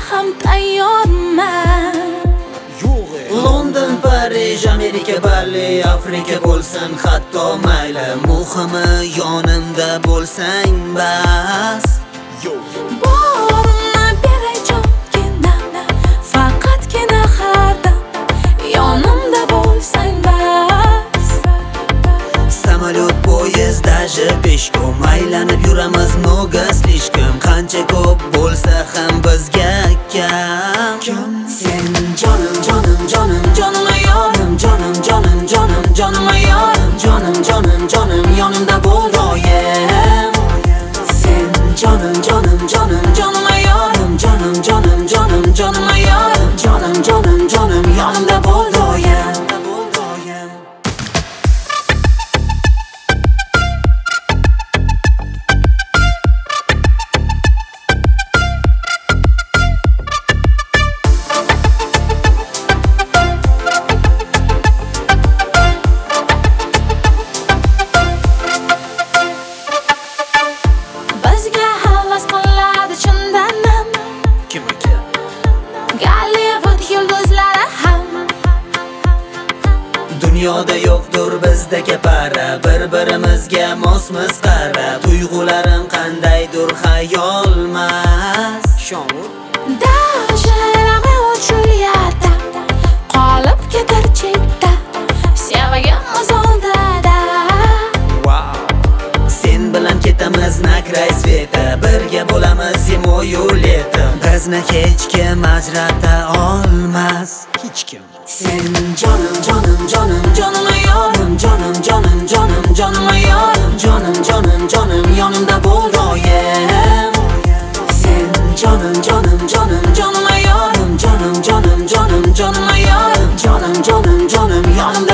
ham tayyorman. London, Parij, Amerika, Bali, Afrika bo'lsin hatto mayli, muhimi yonimda bo'lsang bas. Borimni beray jongina, faqatgina har dam yonimda bo'lsang bas. Samolyot, poyezd, даже peshkom aylanib yuramiz много слишком. Qancha ko'p bo'lsa ham bizga kam. Sen jonim, jonim, jonim, jonim ayorim, jonim, jonim, jonim, jonim ayorim, jonim, jonim, jonim, yonimda bo'l doim. Sen jonim, jonim, jonim, jonim ayorim, jonim, jonim, jonim, jonim ayorim, jonim, jonim, jonim, yonimda bo'l doim. Bizga havas qiladi chindanam Kim aka? Gollivud yulduzlari ham. Dunyoda yo'qdir bizdagi para, bir-birimizga mosmiz qara. Tuyg'ularim qandaydir xayolmas. Даже Romeo Julieta qolib ketar chetda, sevgimiz oldida. Sen bilan ketamiz na krай sveta, birga bo'lamiz zimoyu leto. Bizni hech kim ajrata olmas. Hech kim. Sen jonim, jonim, jonim, jonim ayorim, jonim, jonim, jonim, jonim ayorim, jonim, jonim, jonim, yonimda bo'l doim. Sen jonim, jonim, jonim, jonim ayorim, jonim, jonim, jonim, jonim ayorim, jonim, jonim, jonim, yonimda